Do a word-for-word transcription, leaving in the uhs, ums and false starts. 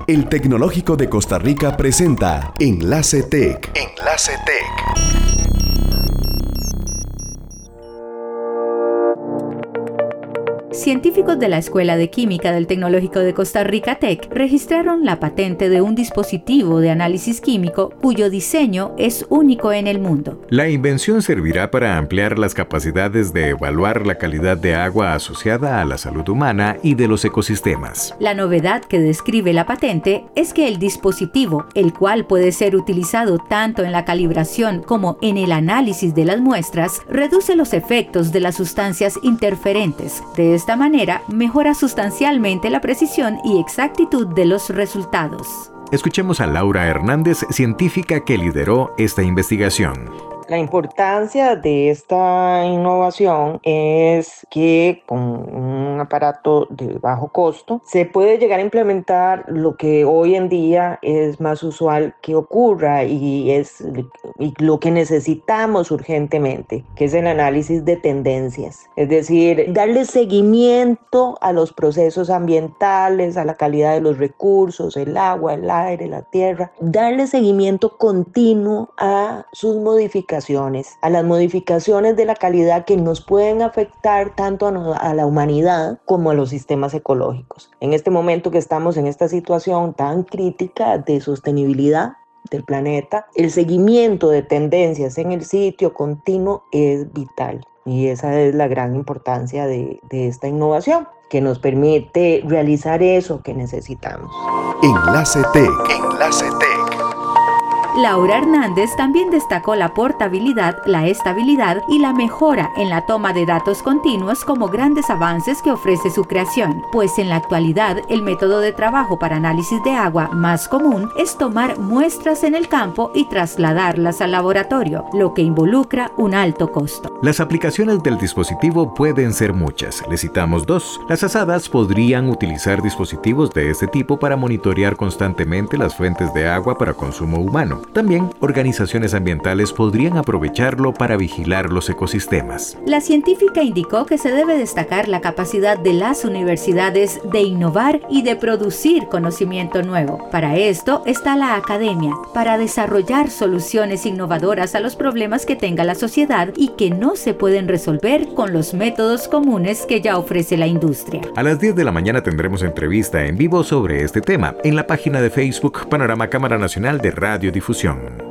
El Tecnológico de Costa Rica presenta Enlace Tech. Enlace Tech. Científicos de la Escuela de Química del Tecnológico de Costa Rica Tech registraron la patente de un dispositivo de análisis químico cuyo diseño es único en el mundo. La invención servirá para ampliar las capacidades de evaluar la calidad de agua asociada a la salud humana y de los ecosistemas. La novedad que describe la patente es que el dispositivo, el cual puede ser utilizado tanto en la calibración como en el análisis de las muestras, reduce los efectos de las sustancias interferentes. De esta manera, mejora sustancialmente la precisión y exactitud de los resultados. Escuchemos a Laura Hernández, científica que lideró esta investigación. La importancia de esta innovación es que con un aparato de bajo costo se puede llegar a implementar lo que hoy en día es más usual que ocurra y es y lo que necesitamos urgentemente, que es el análisis de tendencias. Es decir, darle seguimiento a los procesos ambientales, a la calidad de los recursos, el agua, el aire, la tierra, darle seguimiento continuo a sus modificaciones a las modificaciones de la calidad que nos pueden afectar tanto a la humanidad como a los sistemas ecológicos. En este momento que estamos en esta situación tan crítica de sostenibilidad del planeta, el seguimiento de tendencias en el sitio continuo es vital. Y esa es la gran importancia de, de esta innovación, que nos permite realizar eso que necesitamos. Enlace Tech. Enlace Tech. Laura Hernández también destacó la portabilidad, la estabilidad y la mejora en la toma de datos continuos como grandes avances que ofrece su creación, pues en la actualidad el método de trabajo para análisis de agua más común es tomar muestras en el campo y trasladarlas al laboratorio, lo que involucra un alto costo. Las aplicaciones del dispositivo pueden ser muchas. Le citamos dos. Las asadas podrían utilizar dispositivos de este tipo para monitorear constantemente las fuentes de agua para consumo humano. También, organizaciones ambientales podrían aprovecharlo para vigilar los ecosistemas. La científica indicó que se debe destacar la capacidad de las universidades de innovar y de producir conocimiento nuevo. Para esto está la academia, para desarrollar soluciones innovadoras a los problemas que tenga la sociedad y que no se pueden resolver con los métodos comunes que ya ofrece la industria. A las diez de la mañana tendremos entrevista en vivo sobre este tema en la página de Facebook Panorama Cámara Nacional de Radiodifusión.